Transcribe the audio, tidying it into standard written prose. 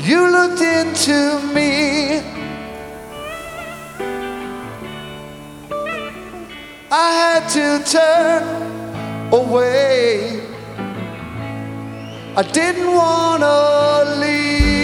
You looked into me. I had to turn away. I didn't want to leave.